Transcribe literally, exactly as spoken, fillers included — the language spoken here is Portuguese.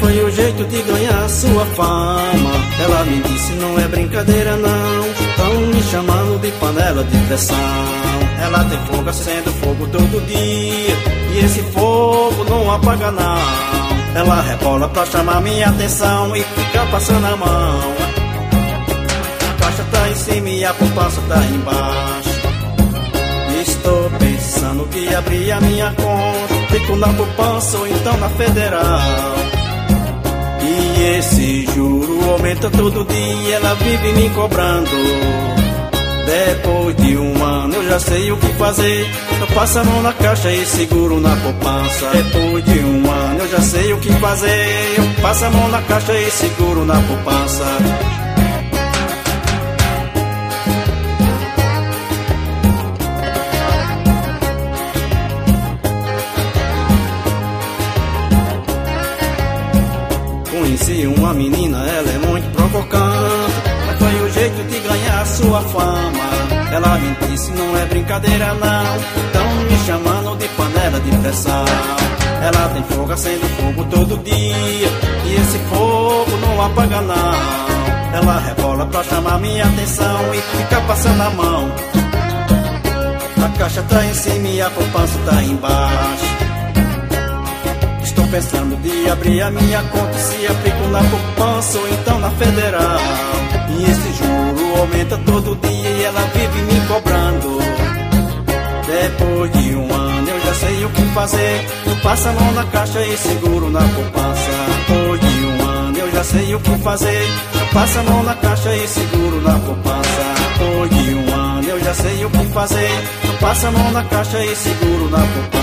foi o jeito de ganhar sua fama. Ela me disse, não é brincadeira não, tão me chamando de panela de pressão. Ela tem fogo, acende fogo todo dia, e esse fogo não apaga não. Ela rebola pra chamar minha atenção e fica passando a mão. A caixa tá em cima e a poupança tá embaixo. Estou pensando que abrir a minha conta, fico na poupança ou então na federal. E esse juro aumenta todo dia, ela vive me cobrando. Depois de um ano eu já sei o que fazer, eu passo a mão na caixa e seguro na poupança. Depois de um ano eu já sei o que fazer, eu passo a mão na caixa e seguro na poupança. Conheci uma menina, ela é muito provocante, mas foi o jeito de ganhar sua fama. Ela me disse, não é brincadeira não, tão me chamando de panela de pressão. Ela tem fogo, acende fogo todo dia, e esse fogo não apaga não. Ela rebola pra chamar minha atenção e fica passando a mão. A caixa tá em cima e a poupança tá embaixo. Estou pensando de abrir a minha conta, se aplico na poupança ou então na federal. E esse juro aumenta todo dia e ela vive me cobrando. Depois de um ano eu já sei o que fazer, eu passo a mão na caixa e seguro na poupança. Depois de um ano eu já sei o que fazer, eu passo a mão na caixa e seguro na poupança. Depois de um ano eu já sei o que fazer, eu passo a mão na caixa e seguro na poupança.